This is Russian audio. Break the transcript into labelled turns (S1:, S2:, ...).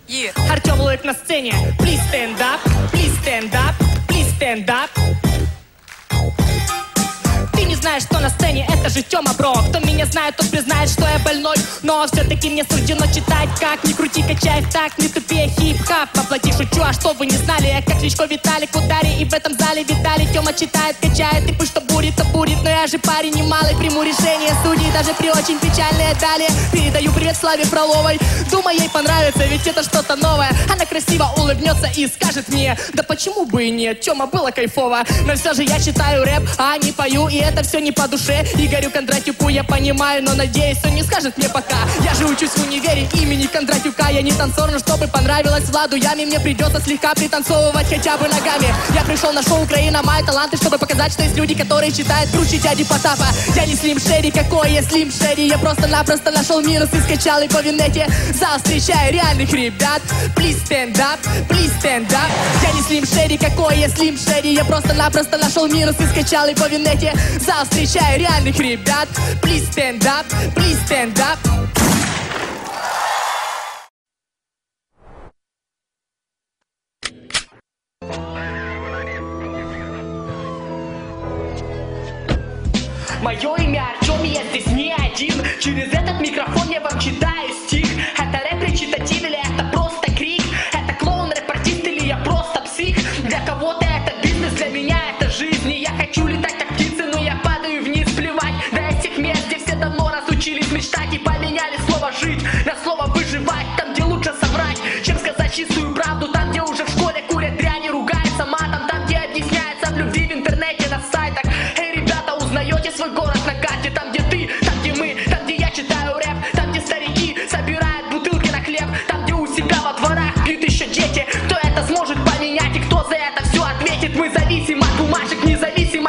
S1: Артем Лоик на сцене. Please stand up, please stand up, please stand up. Ты не знаешь, что на сцене, это же Тёма, бро. Кто меня знает, тот признает, что я больной. Но все-таки мне суждено читать. Как ни крути, качай так, не тупее хип-хап. Воплоти шучу, а что вы не знали? Я как Кличко Виталик в ударе. И в этом зале Виталий Тёма читает, качает. И пусть что бурит, то бурит. Но я же парень немалый, приму решение судей. Даже при очень печальной далее. Передаю привет Славе Фроловой. Думаю, ей понравится, ведь это что-то новое. Она красиво улыбнется и скажет мне: да почему бы и нет, Тёма, было кайфово. Но все же я читаю рэп, а не пою. И это все не по душе. Игорю Кондратюку я понимаю, но надеюсь, он не скажет мне пока. Я же учусь в универе имени Кондратюка. Я не танцор, но чтобы понравилось Владу Яме, мне придется слегка пританцовывать хотя бы ногами. Я пришел на шоу «Украина мои таланты», чтобы показать, что есть люди, которые читают круче дяди Потапа. Я не Слим Шерри, какой я Слим Шерри. Я просто-напросто нашел минус и скачал и по винете. Зал встречаю реальных ребят. Please stand up, please stand up. Я не Слим Шерри, какой я Слим Шерри. Я просто-напросто нашел минус и скачал и по винете. Зал встречаю реальных ребят. Please stand up, please stand up. Мое имя Артем, и я здесь не один. Через этот микрофон я вам читаю стих. Это рэп-речитатив или это просто крик? Это клоун, рэп-артист или я просто псих? Для кого-то это бизнес, для меня это жизнь. И я хочу летать как птицы, но я падаю вниз, плевать. Да из тех мест, где все давно разучились мечтать и поменяли слово «жить» на слово «выживать». Там, где лучше соврать, чем сказать чистую правду. Там, где уже в школе курят дрянь и ругаются матом. Там, где объясняется в любви в интернете, на сайтах. Эй, ребята, узнаете свой город на карте? Там, где ты, там, где мы, там, где я читаю рэп. Там, где старики собирают бутылки на хлеб. Там, где у себя во дворах пьют еще дети. Кто это сможет поменять и кто за это все ответит? Мы зависим от бумажек, независим